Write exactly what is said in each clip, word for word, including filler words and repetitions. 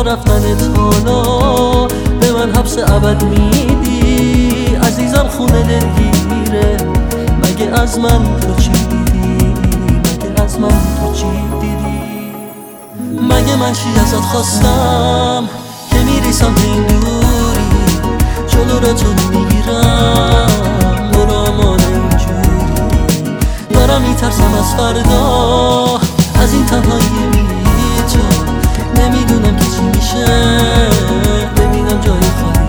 رفتنت حالا به من حبس ابد میدی. عزیزم خونه دلگیره، مگه از من تو چی دیدی؟ مگه از من تو چی دیدی؟ مگه من چی ازت خواستم که میری سمت این دوری؟ جلو را تو میگیرم برو امان اینجوری. دارم میترسم از فردا، از این تنهایی بی تو. نمیدونم که چی میشه، ببینم جای خالی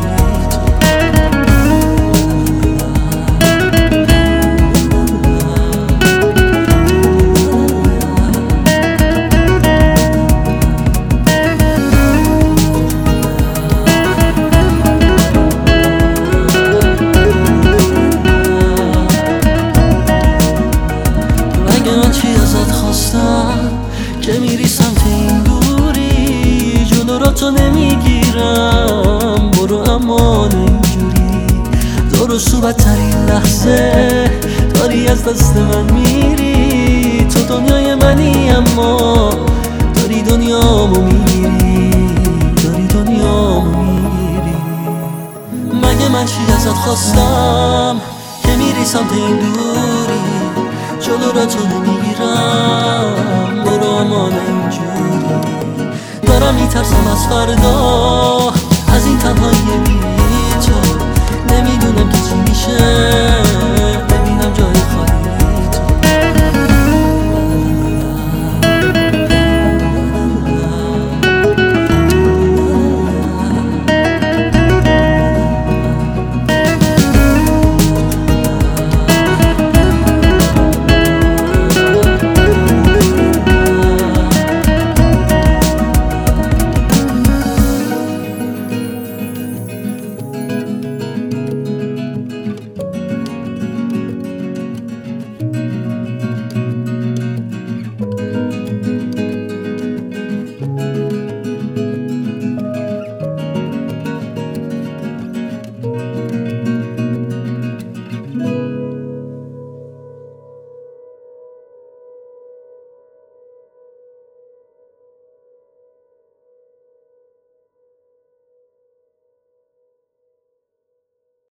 که میری سمت این دوری. جلو را تو نمیگیرم برو امان اینجوری. دور و سو بدترین لحظه داری از دست من میری. تو دنیای منی اما داری دنیامو میگیری، داری دنیامو میگیری. مگه من چی ازت خواستم که میری سمت این دوری؟ جلو را تو نمیگیرم برو امان اینجوری. دارم میترسم از فردا، از این تنهایی بی تو. نمیدونم که چی میشه،